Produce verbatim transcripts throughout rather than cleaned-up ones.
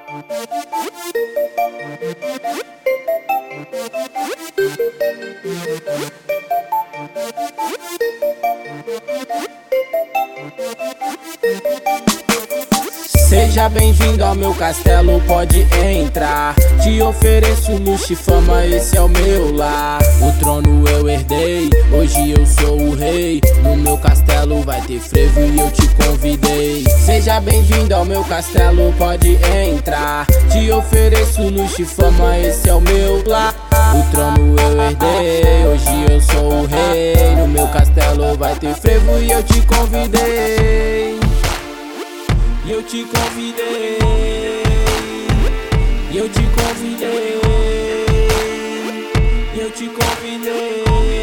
Seja bem-vindo ao meu castelo, pode entrar. Te ofereço luxo e fama, esse é o meu lar. O trono eu herdei, hoje eu sou o rei. No meu castelo vai ter frevo e eu te convidei. Seja bem-vindo ao meu castelo, pode entrar. Te ofereço luxo e fama, esse é o meu lar. O trono eu herdei, hoje eu sou o rei. No meu castelo vai ter frevo e eu te convidei. E eu te convidei, e eu te convidei, e eu te convidei,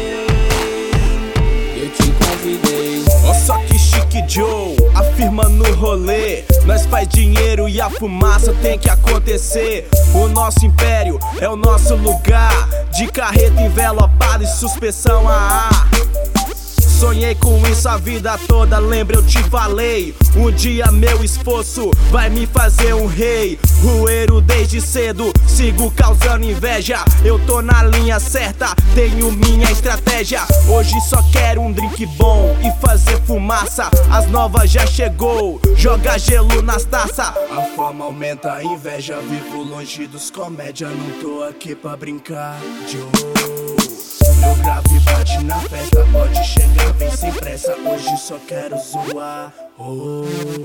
eu te convidei. Ó só que chique Joe, afirma no rolê. Nós faz dinheiro e a fumaça tem que acontecer. O nosso império é o nosso lugar, de carreta envelopada e suspensão a ar. Sonhei com isso a vida toda, lembra eu te falei. Um dia meu esforço vai me fazer um rei. Rueiro desde cedo, sigo causando inveja. Eu tô na linha certa, tenho minha estratégia. Hoje só quero um drink bom e fazer fumaça. As novas já chegou, joga gelo nas taças. A fama aumenta a inveja, vivo longe dos comédia. Não tô aqui pra brincar, Joe. Meu grave bate na festa, pode chegar, vem sem pressa. Hoje só quero zoar, oh.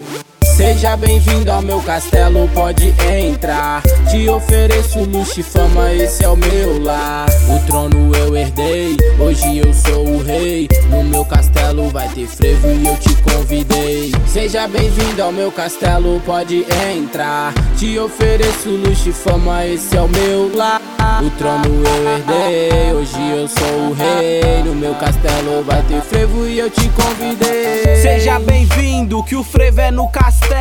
Seja bem-vindo ao meu castelo, pode entrar. Te ofereço luxo e fama, esse é o meu lar. O trono eu herdei, hoje eu sou o rei. No meu castelo vai ter frevo e eu te convidei. Seja bem-vindo ao meu castelo, pode entrar. Te ofereço luxo e fama, esse é o meu lar. O trono eu herdei, hoje eu sou o rei. No meu castelo vai ter frevo e eu te convidei. Seja bem-vindo, que o frevo é no castelo.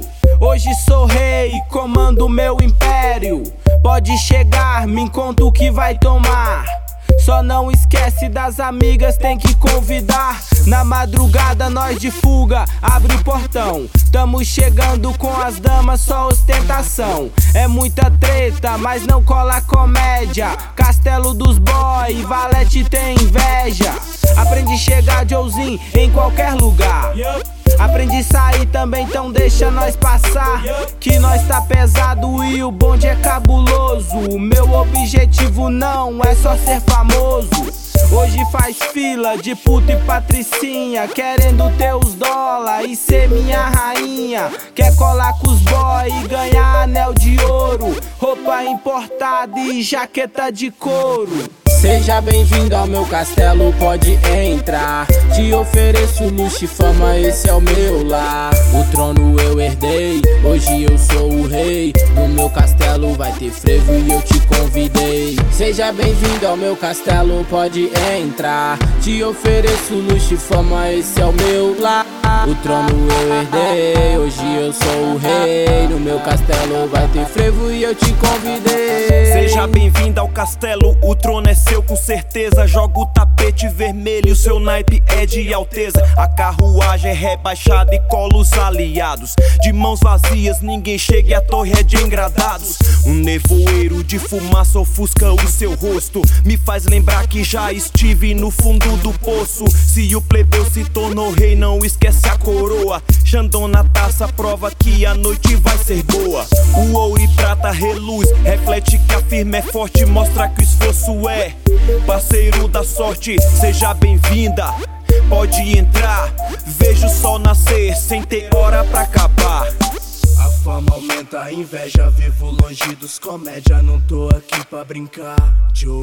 Hoje sou rei, comando meu império. Pode chegar, me conta o que vai tomar. Só não esquece das amigas, tem que convidar. Na madrugada nós de fuga, abre o portão. Tamo chegando com as damas, só ostentação. É muita treta, mas não cola comédia. Castelo dos boy, Valete tem inveja. Aprendi a chegar, Joezinho, em qualquer lugar. Aprendi a sair também, então deixa nós passar. Que nós tá pesado e o bonde é cabuloso. O meu objetivo não é só ser famoso. Hoje faz fila de puta e patricinha, querendo ter os dólar e ser minha rainha. Quer colar com os boy e ganhar anel de ouro, roupa importada e jaqueta de couro. Seja bem-vindo ao meu castelo, pode entrar. Te ofereço luxo e fama, esse é o meu lar. O trono eu herdei, hoje eu sou o rei. No meu castelo vai ter frevo e eu te convidei. Seja bem-vindo ao meu castelo, pode entrar. Te ofereço luxo e fama, esse é o meu lar. O trono eu herdei, hoje eu sou o rei. No meu castelo vai ter frevo e eu te convidei. Seja bem-vindo ao castelo, o trono é seu com certeza. Joga o tapete vermelho, seu naipe é de alteza. A carruagem é rebaixada e cola os aliados. De mãos vazias ninguém chega e a torre é de engradados. Um nevoeiro de fumaça ofusca o seu rosto, me faz lembrar que já estive no fundo do poço. Se o plebeu se tornou rei, não esquece a coroa. Xandão na taça prova que a noite vai ser boa. O ouro e prata reluz, reflete que a firma é forte, mostra que o esforço é parceiro da sorte. Seja bem-vinda, pode entrar. Vejo o sol nascer sem ter hora pra acabar. A fama aumenta a inveja, vivo longe dos comédia. Não tô aqui pra brincar, Joe.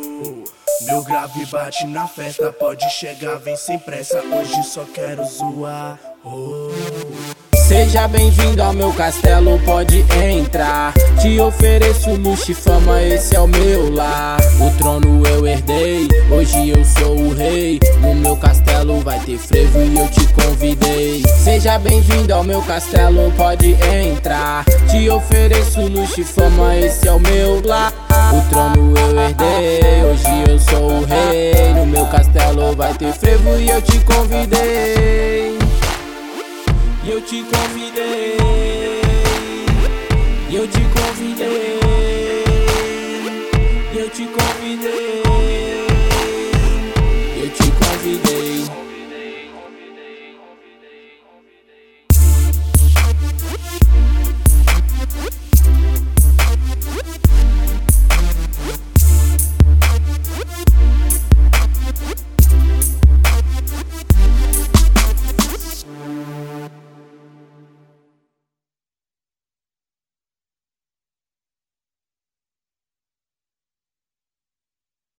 Meu grave bate na festa, pode chegar, vem sem pressa. Hoje só quero zoar, oh. Seja bem-vindo ao meu castelo, pode entrar. Te ofereço luxo e fama, esse é o meu lar. O trono eu herdei, hoje eu sou o rei. No meu castelo vai ter frevo e eu te convidei. Seja bem-vindo ao meu castelo, pode entrar. Te ofereço luxo e fama, esse é o meu lar. O trono eu herdei, hoje eu sou o rei. No meu castelo vai ter frevo e eu te convidei. E eu te convidei, e eu eu te convidei, eu te convidei, eu te convidei.